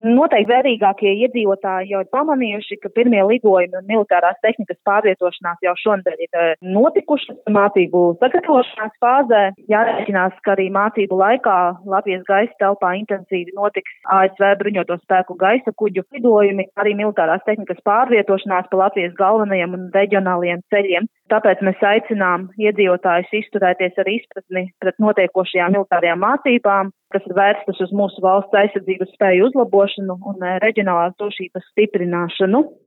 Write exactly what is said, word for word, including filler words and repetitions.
Noteikti vērīgākie iedzīvotāji jau ir pamanījuši, ka pirmie lidojumi un militārās tehnikas pārvietošanās jau šonadēļ ir notikušas mācību sagatavošanās fāzē. Jārēķinās, ka arī mācību laikā Latvijas gaisa telpā intensīvi notiks A S V bruņoto spēku gaisa kuģu lidojumi, arī militārās tehnikas pārvietošanās pa Latvijas galvenajiem un reģionālajiem ceļiem. Tāpēc mēs aicinām iedzīvotājus izturēties ar izpratni pret notiekošajām militārajām mācībām, kas ir vērstas uz mūsu valsts aizsardzības spēju uzlabošanu un reģionālās drošības stiprināšanu.